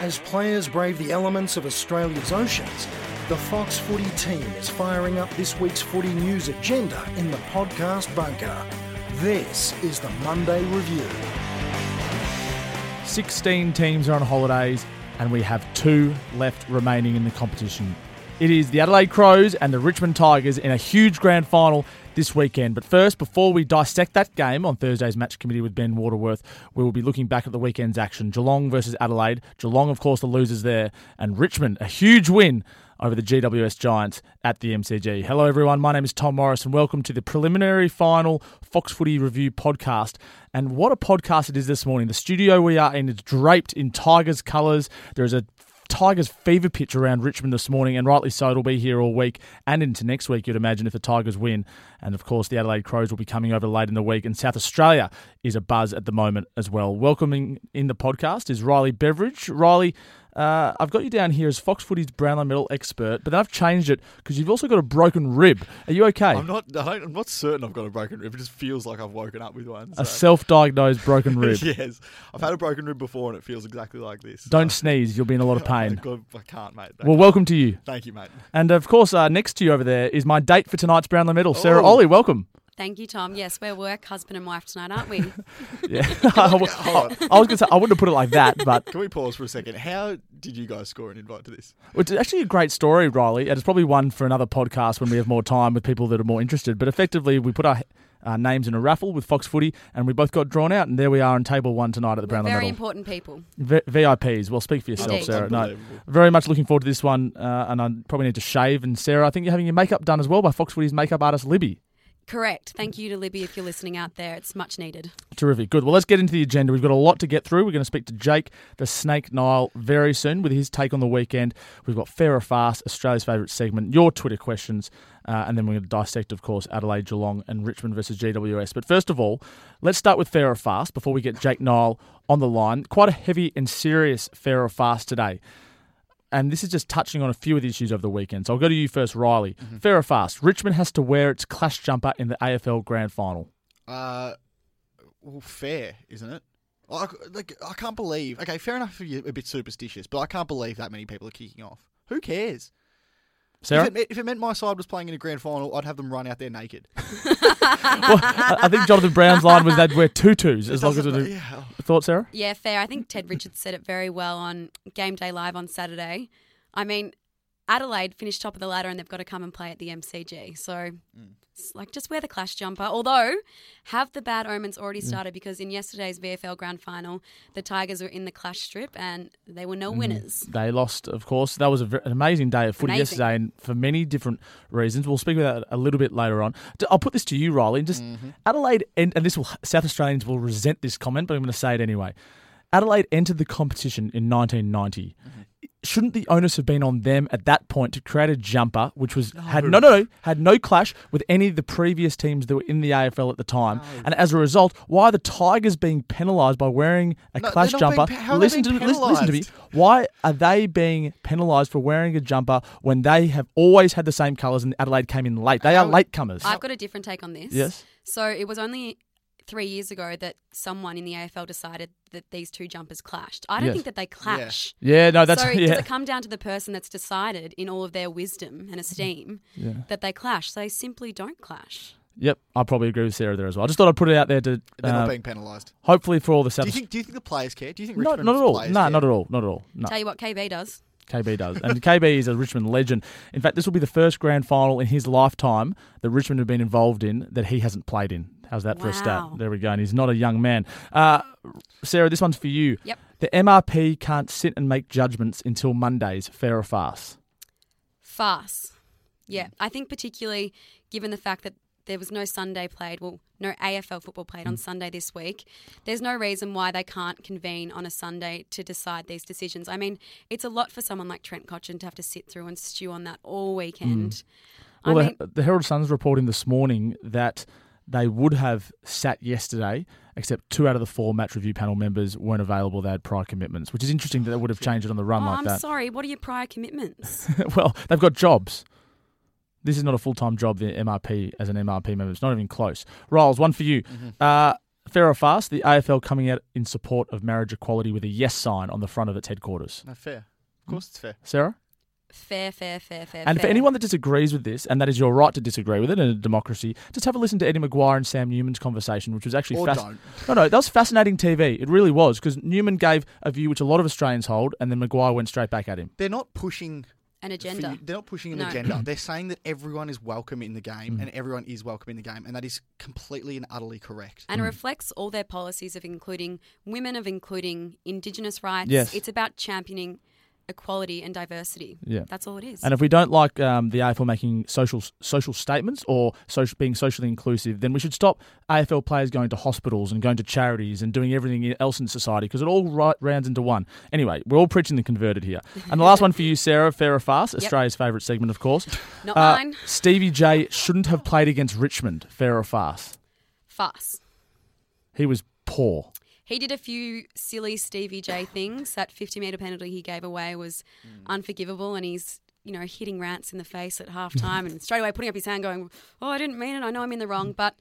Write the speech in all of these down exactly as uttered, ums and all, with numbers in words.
As players brave the elements of Australia's oceans, the Fox Footy team is firing up this week's footy news agenda in the podcast bunker. This is the Monday Review. sixteen teams are on holidays and we have two left remaining in the competition. It is the Adelaide Crows and the Richmond Tigers in a huge grand final this weekend. But first, before we dissect that game on Thursday's match committee with Ben Waterworth, we will be looking back at the weekend's action. Geelong versus Adelaide. Geelong, of course, the losers there. And Richmond, a huge win over the G W S Giants at the M C G. Hello, everyone. My name is Tom Morris, and welcome to the preliminary final Fox Footy Review podcast. And what a podcast it is this morning. The studio we are in is draped in Tigers colours. There is a Tigers fever pitch around Richmond this morning, and rightly so. It'll be here all week and into next week, you'd imagine, if the Tigers win. And, of course, the Adelaide Crows will be coming over late in the week, and South Australia is a buzz at the moment as well. Welcoming in the podcast is Riley Beveridge. Riley, uh, I've got you down here as Fox Footy's Brownlow medal expert, but then I've changed it because you've also got a broken rib. Are you okay? I'm not I don't, I'm not certain I've got a broken rib. It just feels like I've woken up with one. So. A self-diagnosed broken rib. Yes. I've had a broken rib before and it feels exactly like this. Don't so. sneeze. You'll be in a lot of pain. I can't, mate. Well, welcome to you. Thank you, mate. And, of course, uh, next to you over there is my date for tonight's Brownlow medal, Sarah Oh. Ollie. Welcome. Thank you, Tom. Yes, we're work husband and wife tonight, aren't we? Yeah, I, was- Hold on. I was going to say I wouldn't have put it like that, but Can we pause for a second? How did you guys score an invite to this? it's actually a great story, Riley, and it's probably one for another podcast when we have more time with people that are more interested. But effectively, we put our uh, names in a raffle with Fox Footy, and we both got drawn out, and there we are on table one tonight at the We're Brownlow very medal. important people. V- VIPs. Well, speak for yourself, Indeed. Sarah. No, Unbelievable. very much looking forward to this one, uh, and I probably need to shave. And Sarah, I think you're having your makeup done as well by Fox Footy's makeup artist Libby. Correct. Thank you to Libby if you're listening out there. It's much needed. Terrific. Good. Well, let's get into the agenda. We've got a lot to get through. We're going to speak to Jake the Snake Nile very soon with his take on the weekend. We've got Fair or Fast, Australia's favourite segment, your Twitter questions, uh, and then we're going to dissect, of course, Adelaide, Geelong and Richmond versus G W S. But first of all, let's start with Fair or Fast before we get Jake Nile on the line. Quite a heavy and serious Fair or Fast today. And this is just touching on a few of the issues over the weekend. So I'll go to you first, Riley. Mm-hmm. Fair or Fast, Richmond has to wear its clash jumper in the A F L Grand Final. Uh, well, fair, isn't it? I, like, I can't believe... Okay, fair enough if you're a bit superstitious, but I can't believe that many people are kicking off. Who cares? Sarah? If it, if it meant my side was playing in a grand final, I'd have them run out there naked. Well, I I think Jonathan Brown's line was they'd wear tutus as long as it... doesn't- yeah. Thought, Sarah? Yeah, fair. I think Ted Richards said it very well on Game Day Live on Saturday. I mean, Adelaide finished top of the ladder and they've got to come and play at the M C G. So, Mm. it's like, just wear the clash jumper. Although, have the bad omens already started? Because in yesterday's V F L Grand Final, the Tigers were in the clash strip and they were no winners. They lost, of course. That was a, ver- an amazing day of footy Amazing. yesterday, and for many different reasons. We'll speak about that a little bit later on. D- I'll put this to you, Riley. Just Adelaide, and, and this will South Australians will resent this comment, but I'm going to say it anyway. Adelaide entered the competition in nineteen ninety. Shouldn't the onus have been on them at that point to create a jumper which was had no no no had no clash with any of the previous teams that were in the A F L at the time? No. And as a result, why are the Tigers being penalised by wearing a No, clash they're not jumper? being pe- how are they listen to being listen, listen to me. penalised? Why are they being penalised for wearing a jumper when they have always had the same colours and Adelaide came in late? They are How- latecomers. I've got a different take on this. Yes. So, it was only three years ago that someone in the A F L decided that these two jumpers clashed. I don't Yes. think that they clash. Yeah, no, that's so yeah. does it come down to the person that's decided in all of their wisdom and esteem Yeah. that they clash? They simply don't clash. Yep, I probably agree with Sarah there as well. I just thought I'd put it out there to They're uh, not being penalised. hopefully for all the Do South. you think? Do you think the players care? Do you think No, Richmond's not at all. players No, care? not at all. Not at all. No. Tell you what, K B does. K B does. And K B is a Richmond legend. In fact, this will be the first grand final in his lifetime that Richmond have been involved in that he hasn't played in. How's that for a stat? Wow. There we go. And he's not a young man. Uh, Sarah, this one's for you. Yep. The M R P can't sit and make judgments until Mondays. Fair or fast? Farce. Yeah, I think particularly given the fact that there was no Sunday played, well, no A F L football played on Sunday this week, there's no reason why they can't convene on a Sunday to decide these decisions. I mean, it's a lot for someone like Trent Cotchin to have to sit through and stew on that all weekend. Well, I mean, the, the Herald Sun's reporting this morning that they would have sat yesterday, except two out of the four match review panel members weren't available. They had prior commitments, which is interesting that they would have changed it on the run oh, like I'm that. sorry, what are your prior commitments? Well, they've got jobs. This is not a full-time job, the M R P, as an M R P member. It's not even close. Riles, one for you. Mm-hmm. Uh, fair or fast, the A F L coming out in support of marriage equality with a yes sign on the front of its headquarters. No, fair. Of course it's fair. Sarah? Fair, fair, fair, fair, And fair. for anyone that disagrees with this, and that is your right to disagree with it in a democracy, just have a listen to Eddie Maguire and Sam Newman's conversation, which was actually Or fascinating. don't. No, no, that was fascinating T V. It really was, because Newman gave a view which a lot of Australians hold, and then Maguire went straight back at him. They're not pushing... An for agenda. you- they're not pushing an No. agenda. They're saying that everyone is welcome in the game, Mm. and everyone is welcome in the game, and that is completely and utterly correct. And it reflects all their policies of including women, of including Indigenous rights. Yes. It's about championing equality and diversity. Yeah. That's all it is. And if we don't like um, the A F L making social social statements or social, being socially inclusive, then we should stop A F L players going to hospitals and going to charities and doing everything else in society, because it all right, rounds into one. Anyway, we're all preaching the converted here. And the last one for you, Sarah, fair or fast, Yep. Australia's favourite segment, of course. Not Uh, mine. Stevie J shouldn't have played against Richmond, fair or fast. Farce. He was poor. He did a few silly Stevie J things. That fifty metre penalty he gave away was unforgivable, and he's, you know, hitting Rance in the face at half time and straight away putting up his hand going, oh, I didn't mean it, I know I'm in the wrong. But,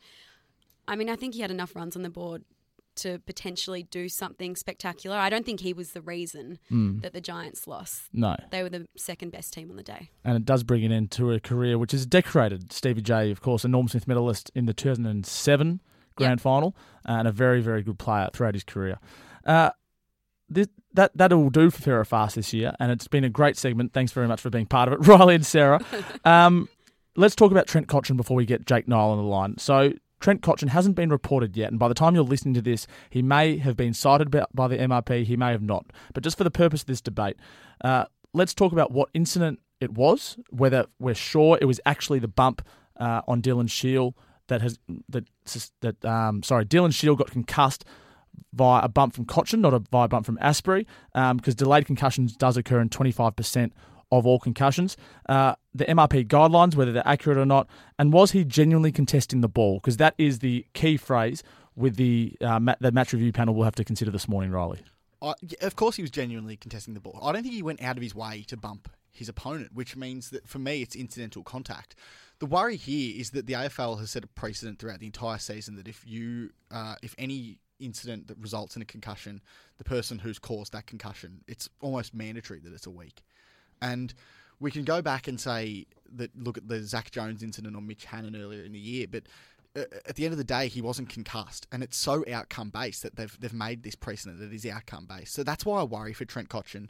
I mean, I think he had enough runs on the board to potentially do something spectacular. I don't think he was the reason that the Giants lost. No. They were the second best team on the day. And it does bring an end to a career which is decorated. Stevie J, of course, a Norm Smith medalist in the two thousand seven grand Yep. final, and a very, very good player throughout his career. Uh, this, that, that'll do for Fair or Fast this year, and it's been a great segment. Thanks very much for being part of it, Riley and Sarah. Um, let's talk about Trent Cotchin before we get Jake Nile on the line. So Trent Cotchin hasn't been reported yet, and by the time you're listening to this, he may have been cited by- by the M R P, he may have not. But just for the purpose of this debate, uh, let's talk about what incident it was, whether we're sure it was actually the bump uh, on Dylan Shield that has that that um, sorry, Dylan Shield got concussed via a bump from Cotchin, not a via bump from Asprey, um, because delayed concussions does occur in twenty-five percent of all concussions. Uh, the M R P guidelines, whether they're accurate or not, and was he genuinely contesting the ball? Because that is the key phrase with the uh, ma- the match review panel will have to consider this morning, Riley. I, yeah, of course he was genuinely contesting the ball. I don't think he went out of his way to bump his opponent, which means that for me it's incidental contact. The worry here is that the A F L has set a precedent throughout the entire season that if you, uh, if any incident that results in a concussion, the person who's caused that concussion, it's almost mandatory that it's a week. And we can go back and say that, look at the Zach Jones incident on Mitch Hannon earlier in the year, but uh, at the end of the day, he wasn't concussed, and it's so outcome based that they've they've made this precedent that is outcome based. So that's why I worry for Trent Cotchin.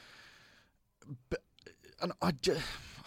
But and I just,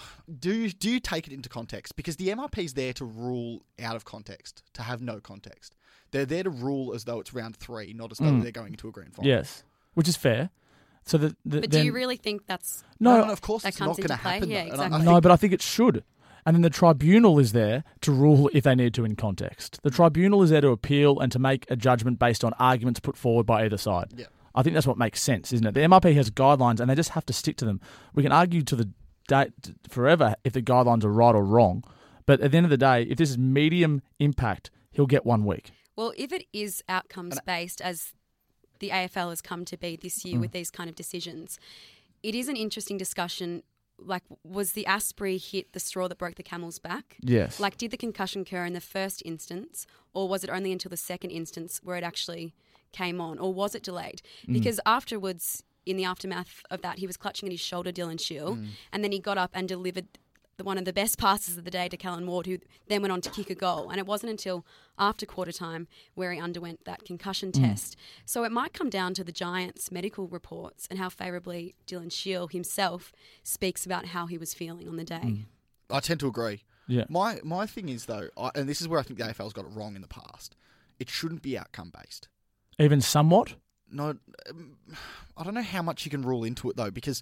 do you do you take it into context? Because the M R P is there to rule out of context, to have no context. They're there to rule as though it's round three, not as though Mm. they're going into a grand final. Yes, which is fair. So the, the But then, do you really think that's... no, No, no, of course That it's comes not going to into play? happen. Yeah, though. And I- I exactly. no, think- but I think it should. And then the tribunal is there to rule if they need to in context. The tribunal is there to appeal and to make a judgment based on arguments put forward by either side. Yeah. I think that's what makes sense, isn't it? The M R P has guidelines and they just have to stick to them. We can argue to the day forever if the guidelines are right or wrong, but at the end of the day, if this is medium impact, he'll get one week. Well, if it is outcomes based, as the A F L has come to be this year Mm. with these kind of decisions, it is an interesting discussion. Like, was the Asprey hit the straw that broke the camel's back? Yes. Like, did the concussion occur in the first instance, or was it only until the second instance where it actually came on, or was it delayed? Mm. Because afterwards, in the aftermath of that, he was clutching at his shoulder, Dylan Shield, and then he got up and delivered the- one of the best passes of the day to Callan Ward, who then went on to kick a goal. And it wasn't until after quarter time where he underwent that concussion test. So it might come down to the Giants' medical reports and how favourably Dylan Shield himself speaks about how he was feeling on the day. I tend to agree. Yeah. My my thing is though, I, and this is where I think the A F L's got it wrong in the past. It shouldn't be outcome based. Even somewhat? No, um, I don't know how much you can rule into it though, because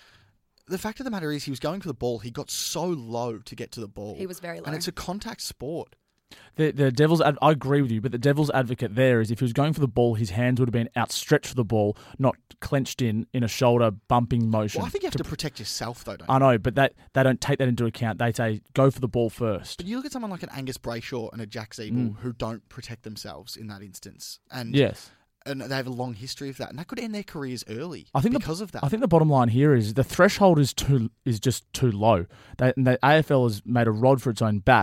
the fact of the matter is he was going for the ball. He got so low to get to the ball. He was very low. And it's a contact sport. The the devil's ad- I agree with you, but the devil's advocate there is if he was going for the ball, his hands would have been outstretched for the ball, not clenched in in a shoulder bumping motion. Well, I think you have to, protect yourself though, don't you? I know, but that they don't take that into account. They say go for the ball first. But you look at someone like an Angus Brayshaw and a Jack Zeeble Mm. who don't protect themselves in that instance. And Yes. and they have a long history of that. And that could end their careers early I think the- because of that. I think the bottom line here is the threshold is too is just too low. They, and the A F L has made a rod for its own back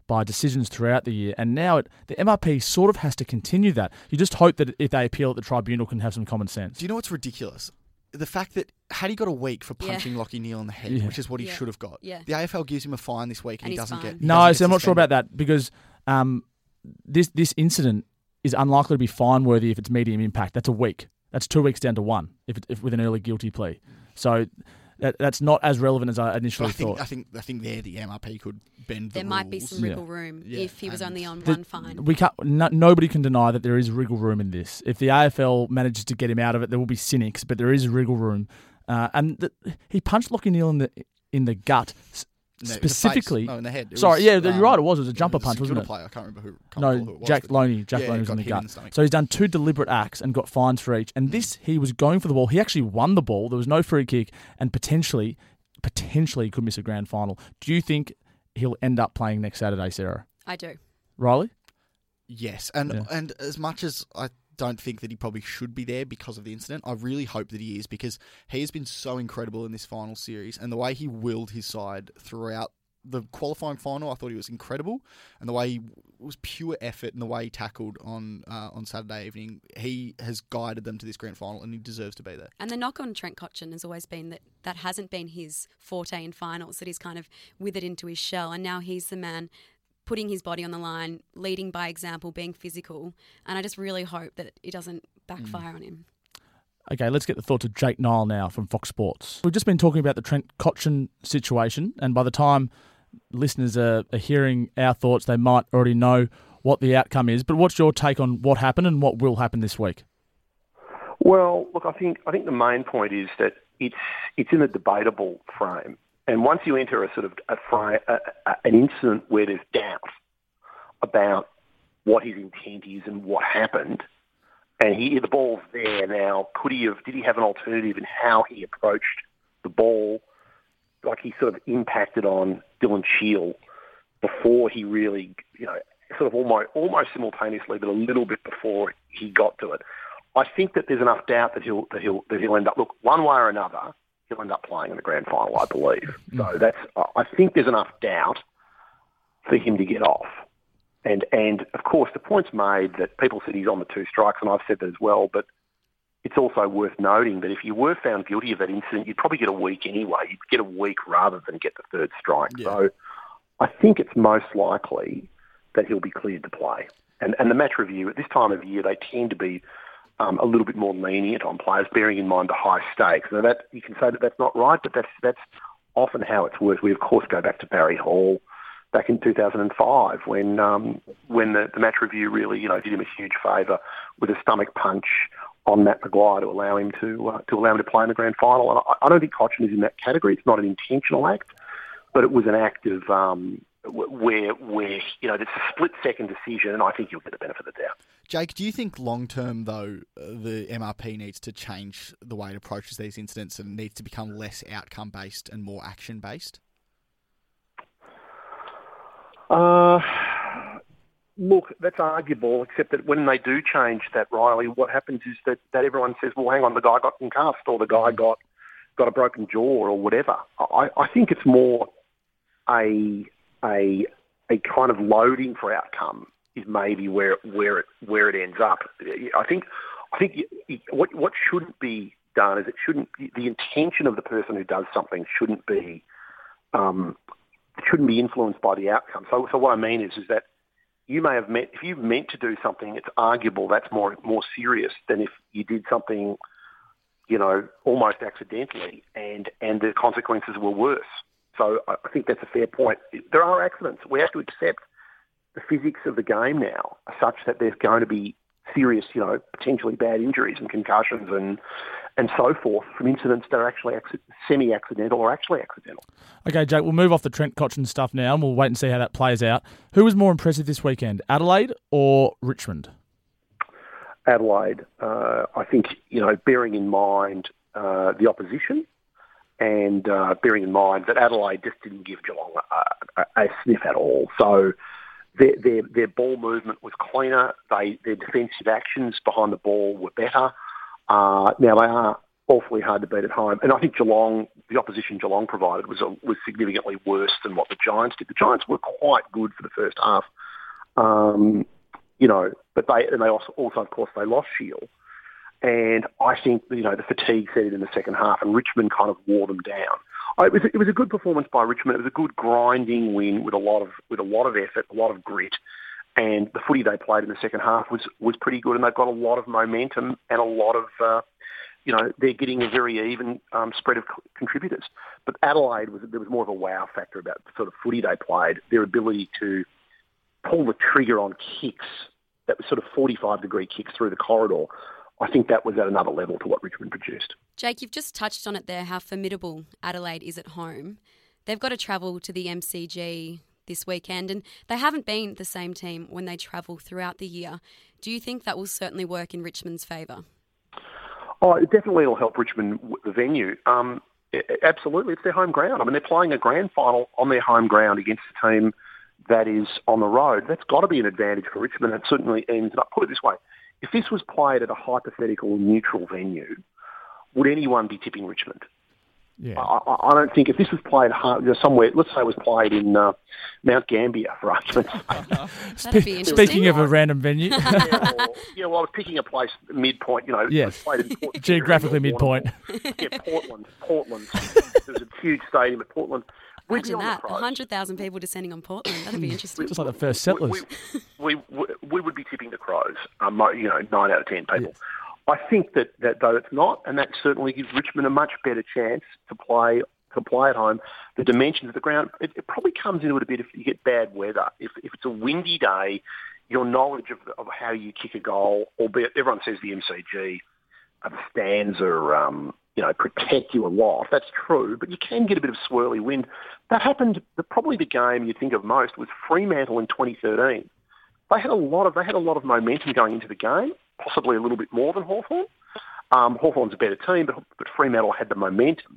by decisions throughout the year, and now it, the M R P sort of has to continue that. You just hope that if they appeal at the tribunal, can have some common sense. Do you know what's ridiculous? The fact that had he got a week for punching yeah. Lachie Neale in the head, yeah. which is what he yeah. should have got, yeah. the A F L gives him a fine this week and, and he doesn't fine. get. He no, doesn't so get I'm not sure suspended. about that because um, this this incident is unlikely to be fine worthy if it's medium impact. That's a week. That's two weeks down to one if, it, if with an early guilty plea. So that, that's not as relevant as I initially I think, thought. I think I think there the M R P could bend the There rules. might be some wriggle Yeah. room Yeah. if he was And only on the, one fine. We can't. No, nobody can deny that there is wriggle room in this. If the A F L manages to get him out of it, there will be cynics, but there is wriggle room. Uh, and the, he punched Lachie Neale in the in the gut. No, Specifically, in the face. No, in the head. It sorry, was, yeah, um, you're right. It was. It was a jumper it was punch, a wasn't Gilda it? Player. I can't remember who. Can't No, recall who it was, Jack but- Loney. Jack yeah, Loney was got in the hit gut. in the stomach. So he's done two deliberate acts and got fines for each. And this, he was going for the ball. He actually won the ball. There was no free kick, and potentially, potentially, he could miss a grand final. Do you think he'll end up playing next Saturday, Sarah? I do. Riley? Yes, and Yeah. and as much as I don't think that he probably should be there because of the incident, I really hope that he is because he has been so incredible in this final series, and the way he willed his side throughout the qualifying final, I thought he was incredible, and the way he was pure effort and the way he tackled on uh, on Saturday evening, he has guided them to this grand final, and he deserves to be there. And the knock on Trent Cotchin has always been that that hasn't been his forte in finals, that he's kind of withered into his shell, and now he's the man putting his body on the line, leading by example, being physical, and I just really hope that it doesn't backfire mm. on him. Okay, let's get the thoughts of Jake Nile now from Fox Sports. We've just been talking about the Trent Cotchin situation, and by the time listeners are, are hearing our thoughts, they might already know what the outcome is. But what's your take on what happened and what will happen this week? Well, look, I think I think the main point is that it's it's in a debatable frame, and once you enter a sort of a frame, a, a, an incident where there's doubt about what his intent is and what happened, and he the ball's there now. Could he have? Did he have an alternative in how he approached the ball? Like he sort of impacted on Dylan Shield before he really, you know, sort of almost almost simultaneously, but a little bit before he got to it. I think that there's enough doubt that he'll that he'll that he'll end up. Look, one way or another, he'll end up playing in the grand final, I believe. So that's. I think there's enough doubt for him to get off. And and of course, the point's made that people said he's on the two strikes, and I've said that as well. But it's also worth noting that if you were found guilty of that incident, you'd probably get a week anyway. You'd get a week rather than get the third strike. Yeah. So I think it's most likely that he'll be cleared to play. And and the match review, at this time of year, they tend to be um, a little bit more lenient on players, bearing in mind the high stakes. Now, that, you can say that that's not right, but that's, that's often how it's worked. We, of course, go back to Barry Hall back in two thousand five when um, when the, the match review really, you know, did him a huge favour with a stomach punch on Matt Maguire to allow him to uh, to allow him to play in the grand final. And I, I don't think Cotchin is in that category. It's not an intentional act, but it was an act of um, where where you know it's a split second decision, and I think you'll get the benefit of the doubt. Jake, do you think long term though the M R P needs to change the way it approaches these incidents and needs to become less outcome based and more action based? Uh, look, that's arguable, except that when they do change that, Riley, what happens is that, that everyone says, well, hang on, the guy got concussed or the guy got got a broken jaw or whatever. I, I think it's more a a a kind of loading for outcome is maybe where where it where it ends up. I think I think what what shouldn't be done is it shouldn't the intention of the person who does something shouldn't be um, shouldn't be influenced by the outcome. So so what I mean is is that you may have meant if you meant to do something, it's arguable that's more more serious than if you did something, you know, almost accidentally and and the consequences were worse. So I think that's a fair point. There are accidents. We have to accept the physics of the game now are such that there's going to be serious, you know, potentially bad injuries and concussions and and so forth from incidents that are actually acc- semi-accidental or actually accidental. Okay, Jake, we'll move off the Trent Cotchin stuff now and we'll wait and see how that plays out. Who was more impressive this weekend, Adelaide or Richmond? Adelaide. Uh, I think, you know, bearing in mind uh, the opposition, and uh, bearing in mind that Adelaide just didn't give Geelong a, a, a sniff at all. So their, their their ball movement was cleaner. They Their defensive actions behind the ball were better. Uh, now, they are awfully hard to beat at home. And I think Geelong, the opposition Geelong provided was a, was significantly worse than what the Giants did. The Giants were quite good for the first half, um, you know, but they and they also, also, of course, they lost Shield. And I think, you know, the fatigue set in in the second half, and Richmond kind of wore them down. It was, it was a good performance by Richmond. It was a good grinding win with a lot of with a lot of effort, a lot of grit. And the footy they played in the second half was, was pretty good, and they've got a lot of momentum and a lot of, uh, you know, they're getting a very even um, spread of co- contributors. But Adelaide, was there was more of a wow factor about the sort of footy they played, their ability to pull the trigger on kicks, that was sort of forty-five degree kicks through the corridor. I think that was at another level to what Richmond produced. Jake, you've just touched on it there, how formidable Adelaide is at home. They've got to travel to the M C G this weekend, and they haven't been the same team when they travel throughout the year. Do you think that will certainly work in Richmond's favour? Oh, it definitely will help Richmond with the venue. Um, absolutely, it's their home ground. I mean, they're playing a grand final on their home ground against a team that is on the road. That's got to be an advantage for Richmond. It certainly ends up, put it this way, if this was played at a hypothetical neutral venue, would anyone be tipping Richmond? Yeah. I, I don't think if this was played hard, you know, somewhere, let's say it was played in uh, Mount Gambier, for argument's sake. That'd be interesting. Speaking of a random venue. yeah, or, yeah, well, I was picking a place midpoint, you know. Yes. Played in Port- Geographically midpoint. Yeah, Portland. Portland. There's a huge stadium at Portland. We'd Imagine be on that, the one hundred thousand people descending on Portland. That'd be interesting. Just like the first settlers. We, we, we, we would be tipping the Crows, um, you know, nine out of ten people. Yes. I think that, that though it's not, and that certainly gives Richmond a much better chance to play to play at home. The dimensions of the ground, it, it probably comes into it a bit if you get bad weather. If, if it's a windy day, your knowledge of, of how you kick a goal, albeit everyone says the M C G, uh, the stands are, um, you know, protect you a lot. That's true, but you can get a bit of swirly wind. That happened, the, probably the game you think of most was Fremantle in twenty thirteen. They had a lot of, they had a lot of momentum going into the game, possibly a little bit more than Hawthorn. Um, Hawthorn's a better team, but, but Fremantle had the momentum.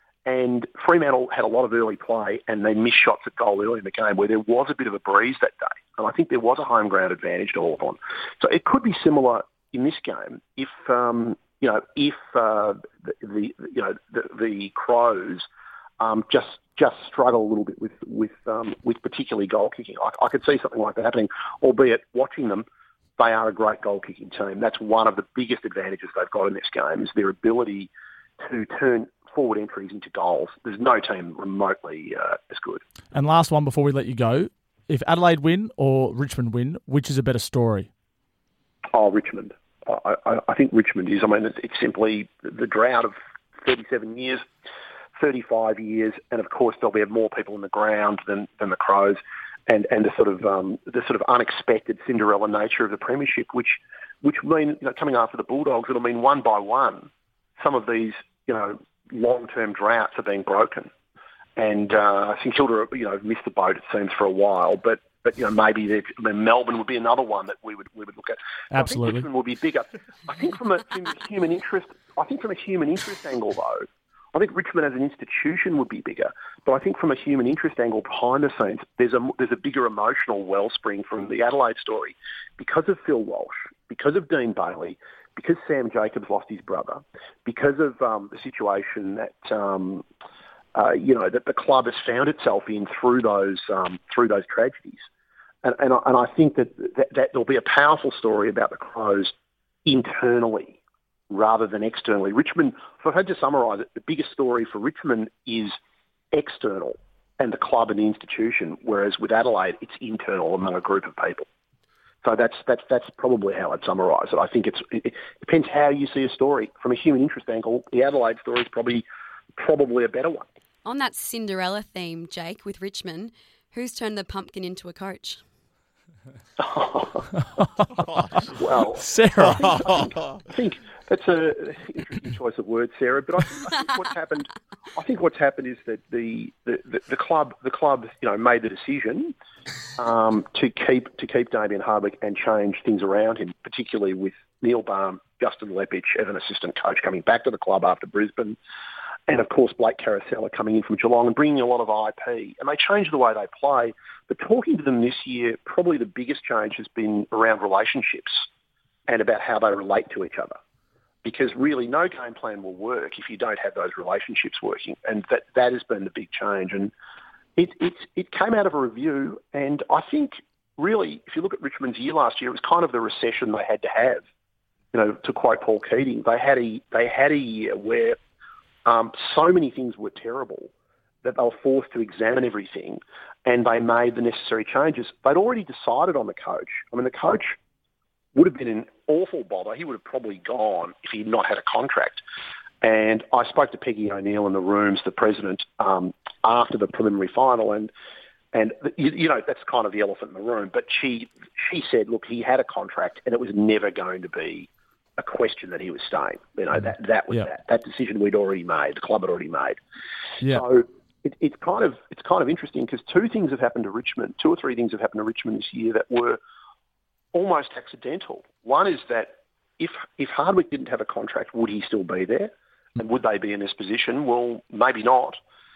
And Fremantle had a lot of early play, and they missed shots at goal early in the game where there was a bit of a breeze that day. And I think there was a home ground advantage to Hawthorn. So it could be similar in this game if, um, you know, if uh, the, the, you know, the, the Crows um, just just struggle a little bit with with um, with particularly goal kicking. I, I could see something like that happening, albeit watching them, they are a great goal kicking team. That's one of the biggest advantages they've got in this game is their ability to turn forward entries into goals. There's no team remotely uh, as good. And last one before we let you go. If Adelaide win or Richmond win, which is a better story? Oh, Richmond. I, I, I think Richmond is. I mean, it's, it's simply the drought of thirty-seven years, thirty-five years, and of course there'll be more people in the ground than, than the Crows, and, and the sort of um, the sort of unexpected Cinderella nature of the premiership, which which mean, you know, coming after the Bulldogs, it'll mean one by one some of these, you know, long-term droughts are being broken. And uh, St Kilda, you know, missed the boat, it seems, for a while. But, but you know, maybe I mean, Melbourne would be another one that we would we would look at. Absolutely. I think Richmond will be bigger. I think from a, from a human interest, I think from a human interest angle, though, I think Richmond as an institution would be bigger. But I think from a human interest angle behind the scenes, there's a there's a bigger emotional wellspring from the Adelaide story because of Phil Walsh, because of Dean Bailey, because Sam Jacobs lost his brother, because of um, the situation that um, uh, you know that the club has found itself in through those um, through those tragedies, and and I, and I think that, that that there'll be a powerful story about the Crows internally rather than externally. Richmond, if I had to summarise it, the biggest story for Richmond is external and the club and the institution, whereas with Adelaide, it's internal among a group of people. So that's that's that's probably how I'd summarise it. I think it's it depends how you see a story. From a human interest angle, the Adelaide story is probably probably a better one. On that Cinderella theme, Jake, with Richmond, who's turned the pumpkin into a coach? Well, Sarah. I think, I think that's an interesting choice of words, Sarah. But I think, I think what's happened, I think what's happened is that the, the, the, the club, the club, you know, made the decision um, to keep to keep Damien Hardwick and change things around him, particularly with Neil Baum, Justin Lepich as an assistant coach coming back to the club after Brisbane. And, of course, Blake Carousella coming in from Geelong and bringing a lot of I P. And they changed the way they play. But talking to them this year, probably the biggest change has been around relationships and about how they relate to each other. because really no game plan will work if you don't have those relationships working, and that, that has been the big change. And it, it, it came out of a review, and I think really, if you look at Richmond's year last year, it was kind of the recession they had to have. You know, to quote Paul Keating, they had a they had a year where um, so many things were terrible that they were forced to examine everything, and they made the necessary changes. They'd already decided on the coach. I mean, the coach would have been an awful bother. He would have probably gone if he had not had a contract. And I spoke to Peggy O'Neill in the rooms, the president, um, after the preliminary final, and and you, you know that's kind of the elephant in the room. But she she said, look, he had a contract, and it was never going to be a question that he was staying. You know, that that was yeah. that that decision we'd already made, the club had already made. Yeah. So it, it's kind of it's kind of interesting because two things have happened to Richmond, two or three things have happened to Richmond this year that were almost accidental. One is that if if Hardwick didn't have a contract, would he still be there? And would they be in this position? Well, maybe not.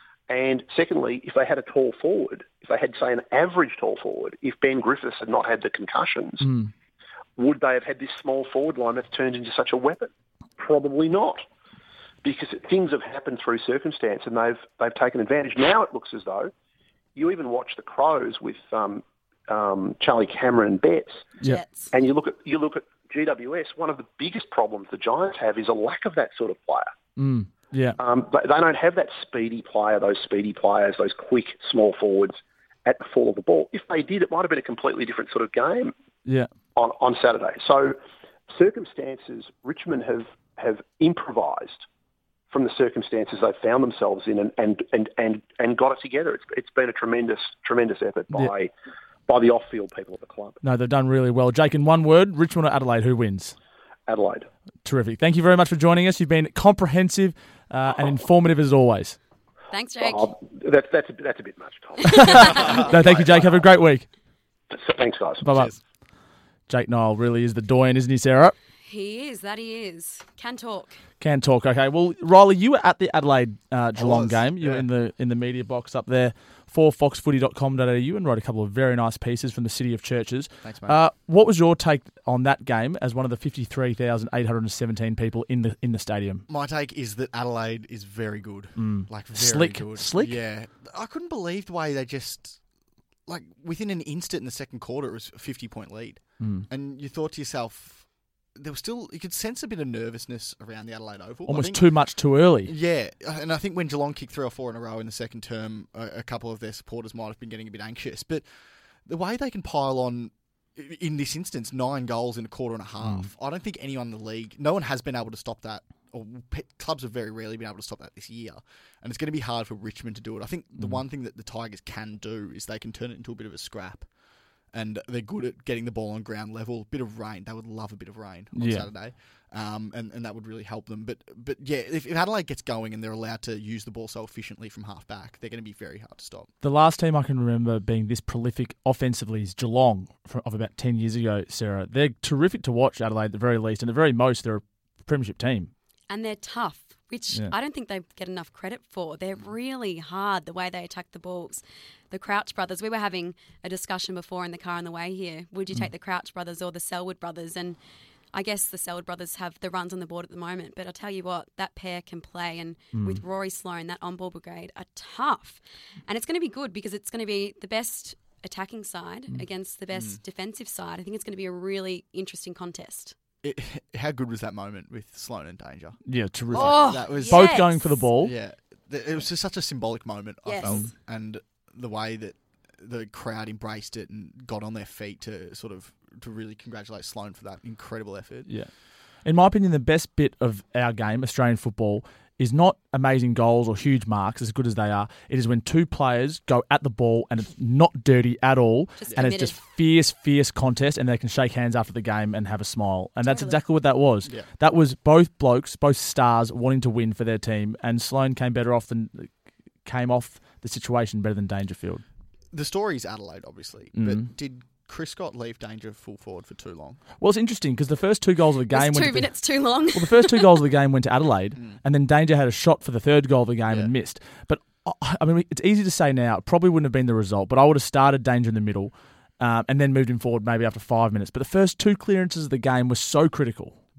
And secondly, if they had a tall forward, if they had, say, an average tall forward, if Ben Griffiths had not had the concussions, Mm. would they have had this small forward line that's turned into such a weapon? Probably not, because things have happened through circumstance and they've they've taken advantage. Now it looks as though you even watch the Crows with um, um, Charlie Cameron Betts, Yeah. Jets. and you look at you look at G W S. One of the biggest problems the Giants have is a lack of that sort of player. Mm. Yeah. Um, but they don't have that speedy player, those speedy players, those quick small forwards at the fall of the ball. If they did, it might have been a completely different sort of game Yeah. on, on Saturday. So circumstances, Richmond have, have improvised from the circumstances they've found themselves in and, and, and, and, and got it together. It's, it's been a tremendous, tremendous effort by Yeah. by the off-field people at the club. No, they've done really well. Jake, in one word, Richmond or Adelaide, who wins? Adelaide. Terrific. Thank you very much for joining us. You've been comprehensive uh, and informative as always. Thanks, Jake. Oh, that's, that's, a, that's a bit much, Tom. No, thank you, Jake. Have a great week. Thanks, guys. Bye-bye. Cheers. Jake Niall really is the doyen, isn't he, Sarah? He is, that he is. Can talk. Can talk. Okay. Well, Riley, you were at the Adelaide uh, Geelong was, game. You were yeah. in the in the media box up there for fox footy dot com dot a u and wrote a couple of very nice pieces from the City of Churches. Thanks, mate. Uh, what was your take on that game as one of the fifty-three thousand eight hundred seventeen people in the in the stadium? My take is that Adelaide is very good. Like, very Slick. good. Slick? Yeah. I couldn't believe the way they just, like, within an instant in the second quarter, it was a fifty-point lead. Mm. And you thought to yourself, there was still, you could sense a bit of nervousness around the Adelaide Oval. I Almost think- too much too early. Yeah, and I think when Geelong kicked three or four in a row in the second term, a, a couple of their supporters might have been getting a bit anxious. But the way they can pile on, i- in this instance, nine goals in a quarter and a half, I don't think anyone in the league, no one has been able to stop that. Or pe- clubs have very rarely been able to stop that this year. And it's going to be hard for Richmond to do it. I think the one thing that the Tigers can do is they can turn it into a bit of a scrap. And they're good at getting the ball on ground level. A bit of rain. They would love a bit of rain on Yeah. Saturday. Um, and, and that would really help them. But but yeah, if, if Adelaide gets going and they're allowed to use the ball so efficiently from half back, they're going to be very hard to stop. The last team I can remember being this prolific offensively is Geelong from, of about ten years ago, Sarah. They're terrific to watch, Adelaide, at the very least. And at the very most, they're a premiership team. And they're tough, which Yeah. I don't think they get enough credit for. They're really hard the way they attack the balls. The Crouch brothers, we were having a discussion before in the car on the way here. Would you take the Crouch brothers or the Selwood brothers? And I guess the Selwood brothers have the runs on the board at the moment. But I'll tell you what, that pair can play. And with Rory Sloane, that on-ball brigade are tough. And it's going to be good because it's going to be the best attacking side against the best defensive side. I think it's going to be a really interesting contest. It, how good was that moment with Sloane and Danger? Yeah, terrific. Oh, that was- Both yes. going for the ball. Yeah, th- it was just such a symbolic moment, I Yes. felt. And the way that the crowd embraced it and got on their feet to sort of to really congratulate Sloane for that incredible effort. Yeah. In my opinion, the best bit of our game, Australian football, is not amazing goals or huge marks, as good as they are. It is when two players go at the ball and it's not dirty at all, Just and it's committed. just fierce, fierce contest, and they can shake hands after the game and have a smile. And that's Totally. exactly what that was. Yeah. That was both blokes, both stars wanting to win for their team, and Sloane came better off than came off the situation better than Dangerfield. The story is Adelaide, obviously, Mhm. but did Chris Scott leave Danger full forward for too long? Well, it's interesting because the first two goals of the game It's went two to the- minutes too long. Well, the first two goals of the game went to Adelaide, and then Danger had a shot for the third goal of the game Yeah. and missed. But, I I mean, it's easy to say now. It probably wouldn't have been the result, but I would have started Danger in the middle um, and then moved him forward maybe after five minutes. But the first two clearances of the game were so critical.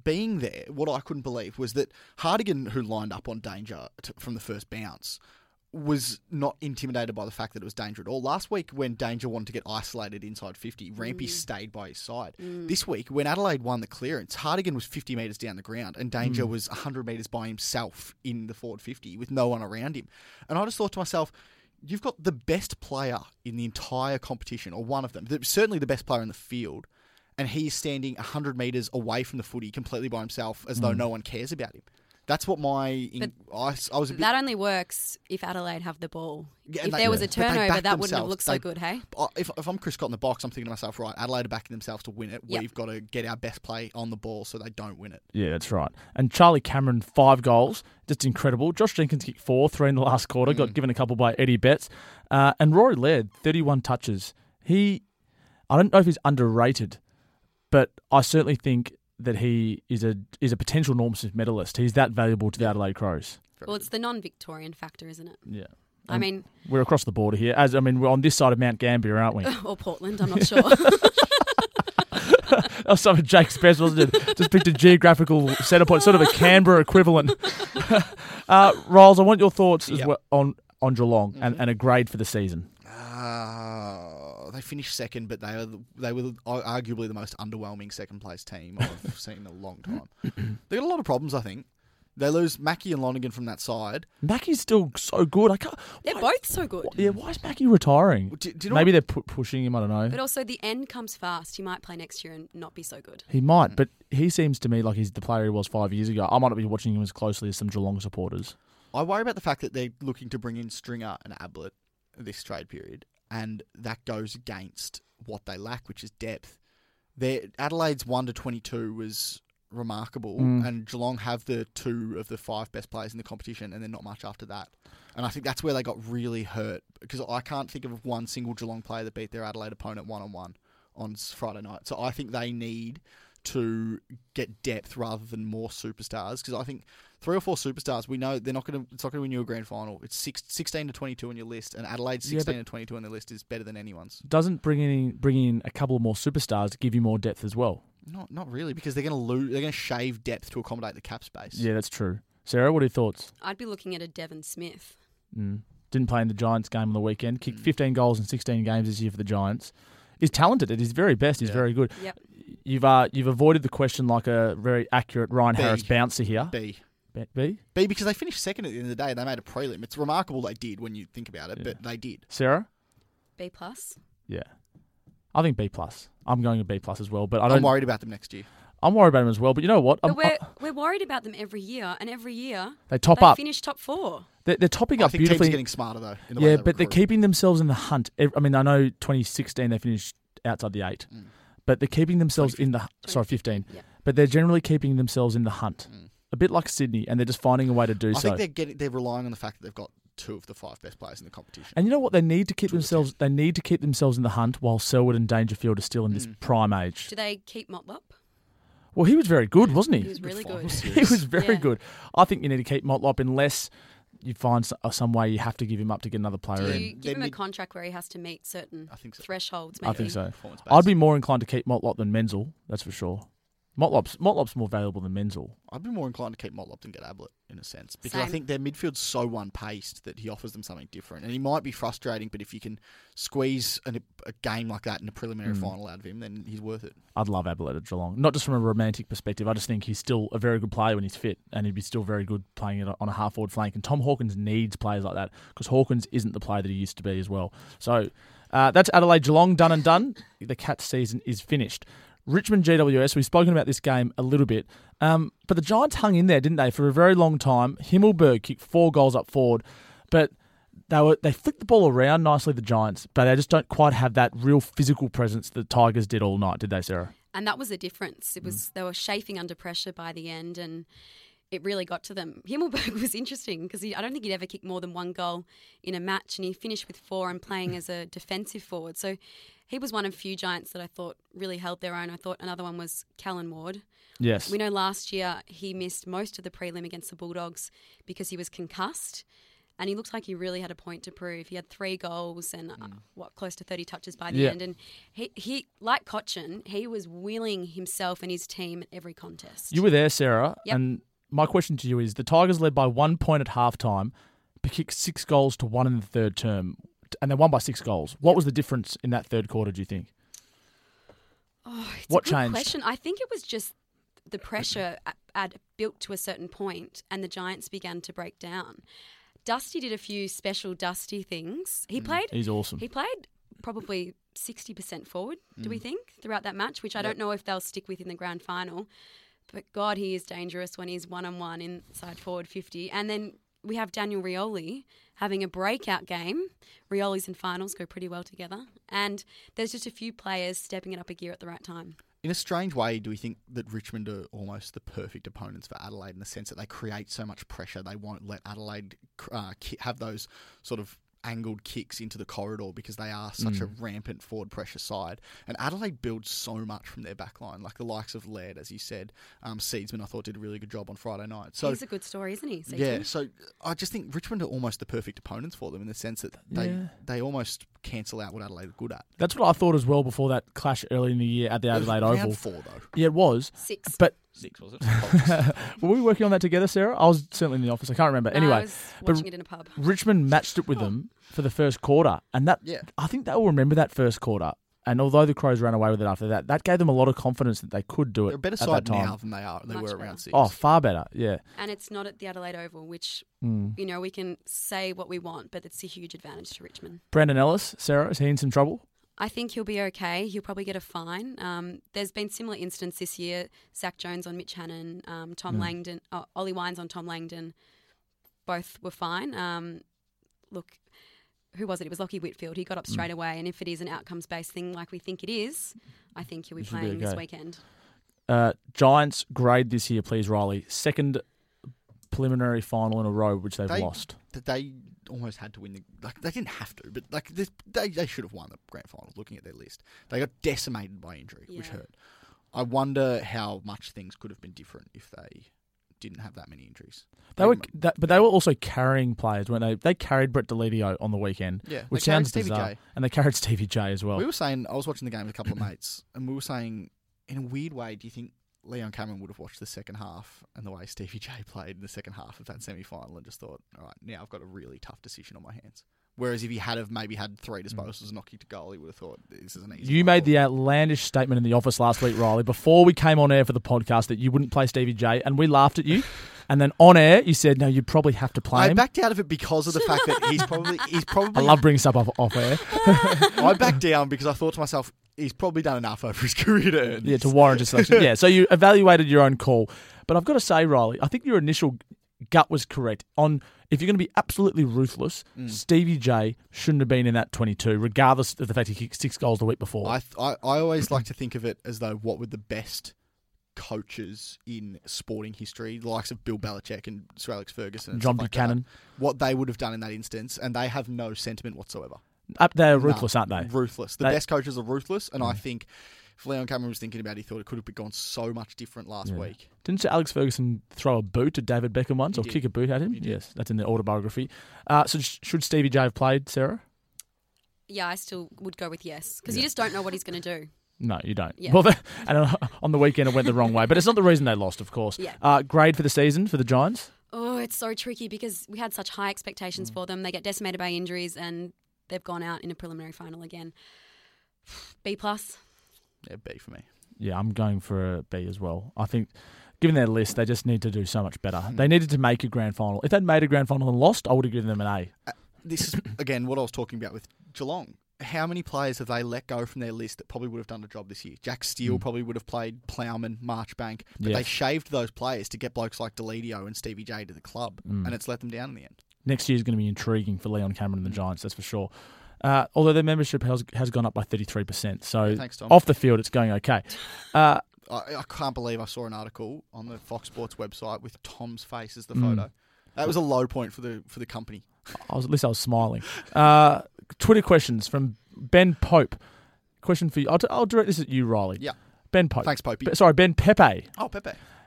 being there, what I couldn't believe was that Hartigan, who lined up on Danger to, from the first bounce, was not intimidated by the fact that it was Danger at all. Last week, when Danger wanted to get isolated inside fifty, Rampy mm. stayed by his side. Mm. This week, when Adelaide won the clearance, Hartigan was fifty metres down the ground and Danger mm. was one hundred metres by himself in the forward fifty with no one around him. And I just thought to myself, you've got the best player in the entire competition, or one of them, certainly the best player in the field, and he's standing one hundred metres away from the footy completely by himself as mm. though no one cares about him. That's what my... In, I, I was a bit, that only works if Adelaide have the ball. Yeah, if they, there was a turnover, that wouldn't have looked they, so good, hey? If, if I'm Chris Scott in the box, I'm thinking to myself, right, Adelaide are backing themselves to win it. Yep. We've got to get our best play on the ball so they don't win it. Yeah, that's right. And Charlie Cameron, five goals. Just incredible. Josh Jenkins kicked four, three in the last quarter. Mm. Got given a couple by Eddie Betts. Uh, and Rory Laird, thirty-one touches. He... I don't know if he's underrated, but I certainly think that he is a is a potential Norm Smith medalist. He's that valuable to the Adelaide Crows. Well, it's the non-Victorian factor, isn't it? Yeah. I mean... We're across the border here. As I mean, we're on this side of Mount Gambier, aren't we? Or Portland, I'm not sure. That was some of Jake's best, wasn't it? Just picked a geographical centre point, sort of a Canberra equivalent. uh, Riles, I want your thoughts as yep. well on, on Geelong mm-hmm. and, and a grade for the season. Uh, they finished second, but they were they were arguably the most underwhelming second place team I've seen in a long time. They got a lot of problems, I think. They lose Mackie and Lonergan from that side. Mackie's still so good. I can't. They're why, both so good. Yeah, why is Mackie retiring? Do, do you know Maybe what? they're pu- pushing him. I don't know. But also, the end comes fast. He might play next year and not be so good. He might, mm. but he seems to me like he's the player he was five years ago. I might not be watching him as closely as some Geelong supporters. I worry about the fact that they're looking to bring in Stringer and Ablett this trade period, and that goes against what they lack, which is depth. Their Adelaide's one to twenty-two was remarkable, mm. and Geelong have the two of the five best players in the competition, and then not much after that. And I think that's where they got really hurt, because I can't think of one single Geelong player that beat their Adelaide opponent one-on-one on Friday night. So I think they need to get depth rather than more superstars, because I think three or four superstars, we know they're not going to. It's not going to win you a grand final. It's six, sixteen to twenty-two on your list, and Adelaide's sixteen yeah, to twenty-two on their list is better than anyone's. Doesn't bringing in bringing in a couple more superstars give you more depth as well? Not not really, because they're going to lose. They're going to shave depth to accommodate the cap space. Yeah, that's true. Sarah, what are your thoughts? I'd be looking at a Devon Smith. Mm. Didn't play in the Giants game on the weekend. Kicked mm. fifteen goals in sixteen games this year for the Giants. He's talented at his very best. He's yeah. very good. Yep. You've uh, you've avoided the question like a very accurate Ryan B. Harris bouncer here. B. B. B? B, because they finished second at the end of the day. They made a prelim. It's remarkable they did when you think about it, yeah. but they did. Sarah? B plus. Yeah. I think B plus. I'm going a B plus as well, but I don't, I'm worried about them next year. I'm worried about them as well, but you know what? But we're, we're worried about them every year, and every year they top they up. finish top four. They're, they're topping I up think beautifully. Teams are getting smarter though. In the yeah, way they but recruit. they're keeping themselves in the hunt. I mean, I know twenty sixteen they finished outside the eight, mm. but they're keeping themselves in the sorry fifteen. Yeah. But they're generally keeping themselves in the hunt, mm. a bit like Sydney, and they're just finding a way to do I so. I think they're getting they're relying on the fact that they've got two of the five best players in the competition. And you know what? They need to keep two themselves. They need to keep themselves in the hunt while Selwood and Dangerfield are still in this mm. prime age. Do they keep Motlop? Well, he was very good, wasn't he? He was really good. He was very yeah. good. I think you need to keep Motlop unless you find some way you have to give him up to get another player Do in. you give him a contract where he has to meet certain I think so. thresholds? Maybe? I think so. I'd be more inclined to keep Motlop than Menzel, that's for sure. Motlop's, Motlop's more valuable than Menzel. I'd be more inclined to keep Motlop than get Ablett, in a sense. Because Same. I think their midfield's so one-paced that he offers them something different. And he might be frustrating, but if you can squeeze an, a game like that in a preliminary mm. final out of him, then he's worth it. I'd love Ablett at Geelong. Not just from a romantic perspective. I just think he's still a very good player when he's fit, and he'd be still very good playing it on a half-forward flank. And Tom Hawkins needs players like that, because Hawkins isn't the player that he used to be as well. So uh, that's Adelaide Geelong done and done. The Cats season is finished. Richmond G W S, we've spoken about this game a little bit, um, but the Giants hung in there, didn't they, for a very long time. Himmelberg kicked four goals up forward, but they were they flicked the ball around nicely, the Giants, but they just don't quite have that real physical presence the Tigers did all night, did they, Sarah? And that was the difference. It was mm. They were chafing under pressure by the end, and it really got to them. Himmelberg was interesting because I don't think he'd ever kicked more than one goal in a match, and he finished with four and playing as a defensive forward. So he was one of few Giants that I thought really held their own. I thought another one was Callan Ward. Yes. We know last year he missed most of the prelim against the Bulldogs because he was concussed. And he looks like he really had a point to prove. He had three goals and, uh, what, close to thirty touches by the Yeah. end. And he, he, like Cochin, he was willing himself and his team at every contest. You were there, Sarah, Yep. and my question to you is, the Tigers led by one point at halftime, but kicked six goals to one in the third term, and they won by six goals. What was the difference in that third quarter, do you think? Oh, it's What a good changed? question. I think it was just the pressure at, at built to a certain point, and the Giants began to break down. Dusty did a few special Dusty things. He played. He's awesome. He played probably sixty percent forward. Do Mm. we think throughout that match? Which I don't know if they'll stick with in the grand final. But God, he is dangerous when he's one on one inside forward fifty. And then we have Daniel Rioli having a breakout game. Rioli's and finals go pretty well together. And there's just a few players stepping it up a gear at the right time. In a strange way, do we think that Richmond are almost the perfect opponents for Adelaide in the sense that they create so much pressure, they won't let Adelaide uh, ki- have those sort of angled kicks into the corridor because they are such a rampant forward pressure side. And Adelaide builds so much from their back line, like the likes of Laird, as you said. Um, Seedsman, I thought, did a really good job on Friday night. So He's a good story, isn't he? Season? yeah, so I just think Richmond are almost the perfect opponents for them in the sense that they, Yeah. they almost cancel out what Adelaide are good at. That's what I thought as well before that clash early in the year at the Adelaide Round Oval. four, though. Yeah, it was. Six. But Six, was it? were we working on that together, Sarah? I was certainly in the office. I can't remember. No, Anyway, I was watching it in a pub. Richmond matched it with them for the first quarter, and that Yeah. I think they'll remember that first quarter. And although the Crows ran away with it after that, that gave them a lot of confidence that they could do it. They're a better at side that time. now than they are. They Much were better. around six. Oh, far better. Yeah. And it's not at the Adelaide Oval, which, Mm. you know, we can say what we want, but it's a huge advantage to Richmond. Brandon Ellis, Sarah, is he in some trouble? I think he'll be okay. He'll probably get a fine. Um, there's been similar incidents this year. Zach Jones on Mitch Hannon, um, Tom Langdon, oh, Ollie Wines on Tom Langdon. Both were fine. Um, look, who was it? It was Lockie Whitfield. He got up straight away. And if it is an outcomes-based thing like we think it is, I think he'll be He should be playing this okay. weekend. Uh, Giants grade this year, please, Riley. Second preliminary final in a row, which they've They- lost. That they almost had to win the. Like they didn't have to, but like this, they they should have won the grand final. Looking at their list, they got decimated by injury, which Yeah. hurt. I wonder how much things could have been different if they didn't have that many injuries. They were, that, but they were also carrying players, weren't they? They carried Brett Delidio on the weekend, Yeah, which they carried sounds Stevie bizarre. J. And they carried Stevie J as well. We were saying, I was watching the game with a couple of mates, and we were saying, in a weird way, do you think Leon Cameron would have watched the second half and the way Stevie J played in the second half of that semi-final and just thought, all right, now I've got a really tough decision on my hands? Whereas if he had have maybe had three disposals and not kicked a goal, he would have thought, this is an easy You one. made the outlandish statement in the office last week, Riley, before we came on air for the podcast that you wouldn't play Stevie J, and we laughed at you. And then on air, you said, no, you'd probably have to play I him. backed out of it because of the fact that he's probably he's I probably love bringing stuff off, off air. I backed down because I thought to myself, he's probably done enough over his career to earn Yeah, this. to warrant a selection. Yeah, so you evaluated your own call. But I've got to say, Riley, I think your initial gut was correct. On if you're going to be absolutely ruthless, Mm. Stevie J shouldn't have been in that twenty-two, regardless of the fact he kicked six goals the week before. I, th- I I always like to think of it as though what were the best coaches in sporting history, the likes of Bill Belichick and Sir Alex Ferguson and John stuff like Buchanan. that, what they would have done in that instance, and they have no sentiment whatsoever. Up They're None. ruthless, aren't they? Ruthless. The They- best coaches are ruthless, and I think if Leon Cameron was thinking about it, he thought it could have gone so much different last Yeah. week. Didn't Sir Alex Ferguson throw a boot at David Beckham once, He or did. kick a boot at him? He did. Yes, that's in the autobiography. Uh, so sh- should Stevie J have played, Sarah? Yeah, I still would go with yes because you just don't know what he's going to do. No, you don't. Yeah. Well, the, and uh, on the weekend it went the wrong way, but it's not the reason they lost, of course. Yeah. Uh, grade for the season for the Giants? Oh, it's so tricky because we had such high expectations Mm. for them. They get decimated by injuries and they've gone out in a preliminary final again. B plus. Yeah, B for me. Yeah, I'm going for a B as well. I think, given their list, they just need to do so much better. Hmm. They needed to make a grand final. If they'd made a grand final and lost, I would have given them an A. This is, again, what I was talking about with Geelong. How many players have they let go from their list that probably would have done the job this year? Jack Steele Mm. probably would have played Plowman, Marchbank, but Yes. they shaved those players to get blokes like Delidio and Stevie J to the club, Mm. and it's let them down in the end. Next year's going to be intriguing for Leon Cameron and the Giants, that's for sure. Uh, although their membership has, has gone up by thirty-three percent. So Yeah, thanks, Tom. off the field, it's going okay. Uh, I, I can't believe I saw an article on the Fox Sports website with Tom's face as the Mm. photo. That was a low point for the for the company. I was, at least I was smiling. Uh, Twitter questions from Ben Pope. Question for you. I'll, I'll direct this at you, Riley. Yeah. Ben Pope. Thanks, Popey. Be- sorry, Ben Pepe. Oh, Pepe.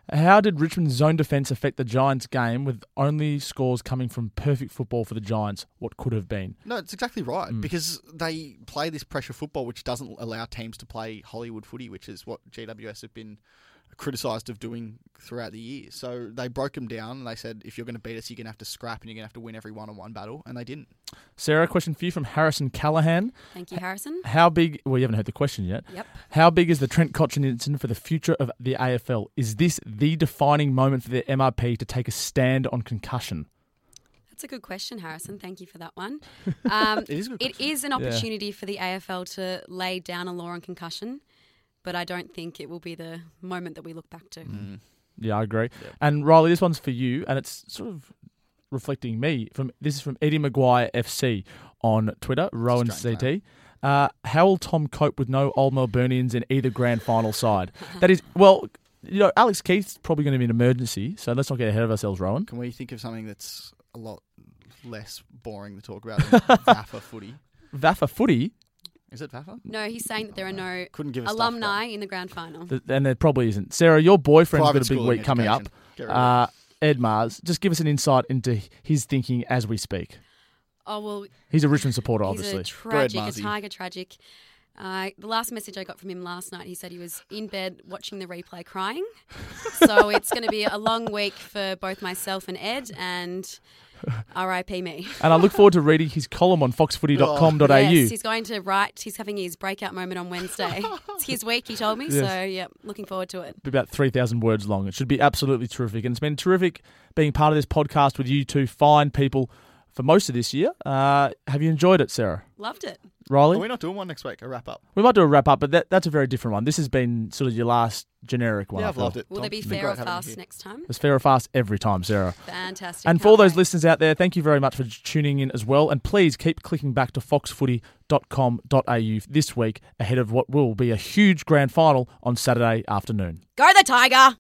How did Richmond's zone defence affect the Giants' game with only scores coming from perfect football for the Giants? What could have been? No, it's exactly right because they play this pressure football which doesn't allow teams to play Hollywood footy, which is what G W S have been criticised of doing throughout the year. So they broke them down and they said, if you're going to beat us, you're going to have to scrap and you're going to have to win every one-on-one battle, and they didn't. Sarah, question for you from Harrison Callahan. Thank you, Harrison. How big... Well, you haven't heard the question yet. Yep. How big is the Trent Cotchin incident for the future of the A F L? Is this the defining moment for the M R P to take a stand on concussion? That's a good question, Harrison. Thank you for that one. Um, It is a good It question. is an opportunity for the A F L to lay down a law on concussion, but I don't think it will be the moment that we look back to. Mm. Yeah, I agree. Yep. And Riley, this one's for you, and it's sort of reflecting me. From This is from Eddie Maguire F C on Twitter, Rowan C strange T. Uh, how will Tom cope with no old Melburnians in either grand final side? That is, well, you know, Alex Keith's probably going to be an emergency, so let's not get ahead of ourselves, Rowan. Can we think of something that's a lot less boring to talk about than Vafa footy? Vafa footy, Is it Vafa? No, he's saying that there are no Couldn't give a stuff alumni in the grand final. th- and there probably isn't. Sarah, your boyfriend's Private got a big schooling week coming up. education. Get rid of Uh, Ed Mars, just give us an insight into his thinking as we speak. Oh, well, He's a Richmond supporter, he's obviously. a tragic, a Marzi. tiger tragic. Uh, the last message I got from him last night, he said he was in bed watching the replay crying. So it's going to be a long week for both myself and Ed, and R I P me. And I look forward to reading his column on fox footy dot com dot a u. Yes, he's going to write. He's having his breakout moment on Wednesday. It's his week, he told me. Yes. So, yeah, looking forward to it. Be about three thousand words long. It should be absolutely terrific. And it's been terrific being part of this podcast with you two fine people for most of this year. Uh, have you enjoyed it, Sarah? Loved it. Riley? Are we not doing one next week? A wrap up. We might do a wrap up, but that, that's a very different one. This has been sort of your last generic one. Yeah, I I've feel. loved it. Will Tom. there be It's been fair or great having you fast here. next time? It's fair or fast every time, Sarah. Fantastic. And for all Can't those wait. listeners out there, thank you very much for tuning in as well. And please keep clicking back to fox footy dot com dot a u this week ahead of what will be a huge grand final on Saturday afternoon. Go the Tiger!